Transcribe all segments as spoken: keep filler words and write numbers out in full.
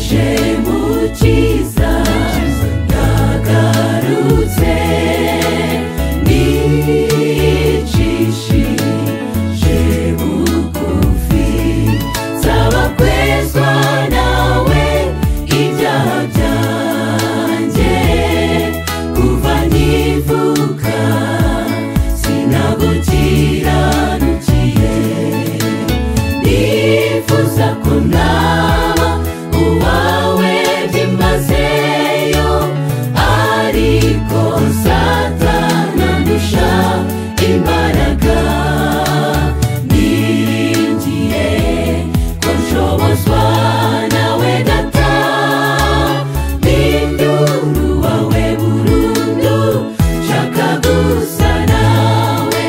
mukiza yagarutse nicishije bugufi nsaba kwezwa nawe ibyaha byanjye kuva nkivuka sinagukiranukiye nifuza ko naba uwawe byimazeyo ariko Satani andusha imbaraga niringiye ko nshobozwa nawe data binduru wawe burundu nshaka gusa nawe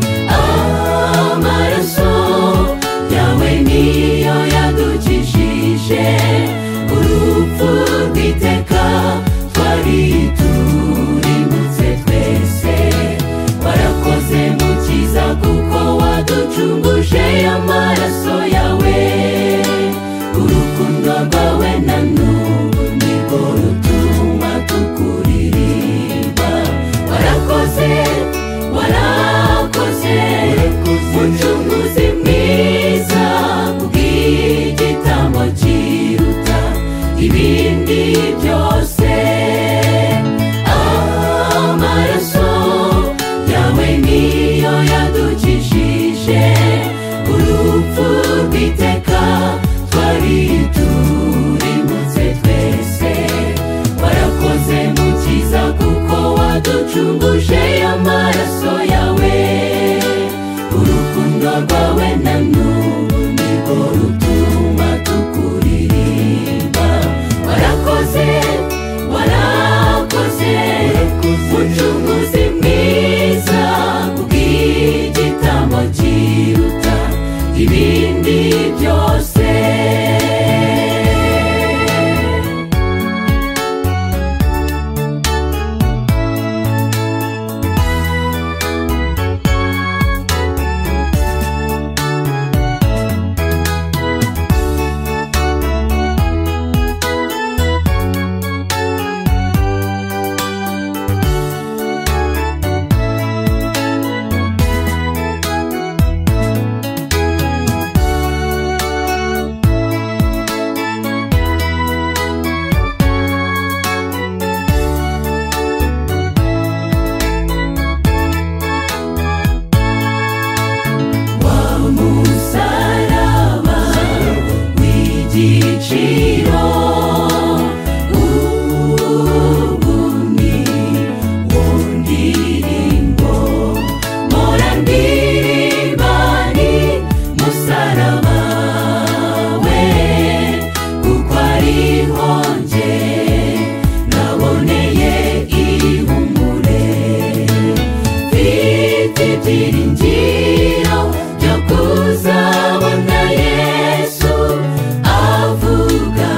amaraso yawe niyo yadukijije urupfu rw'iteka twari turimutse twese warakoze mukiza kuko waducunguje amaraso yawe urukundo rwawe na n'ubu nirwo rutuma tukuririmba warakoze warakoze mucunguzi mwiza kubw'igitambo kiruta ibindi byose amaraso yawe niyo yadukijije urupfu rw'iteka twari turimutse twese warakoze mukiza kuko waducunguje amaraso yawe urukundo rwawe na n'ubu nirwo rutuma tukuririmba warakoze warakoze mucunguzi mwiza kubw'igitambo kiruta ibindi byose umusaraba w'igiciro ubu ni wo ndirimbo mpora ndirimba ni musaraba we kuko ariho njye naboneye ihumure mfite ibyiringiro byo kuzabona Yesu avuga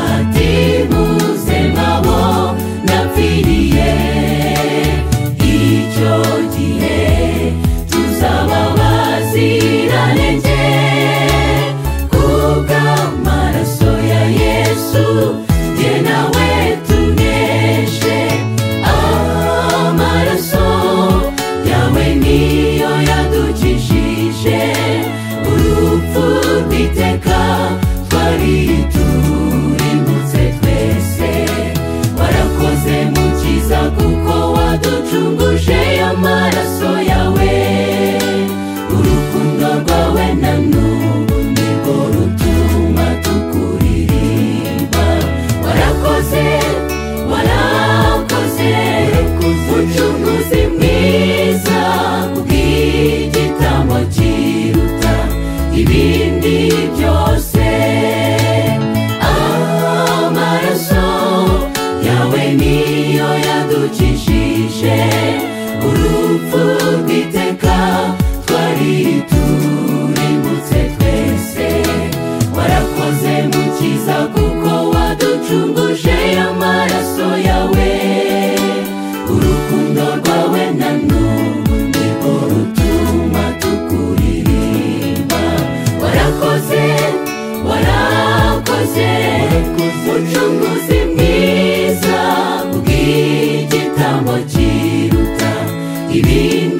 ibindi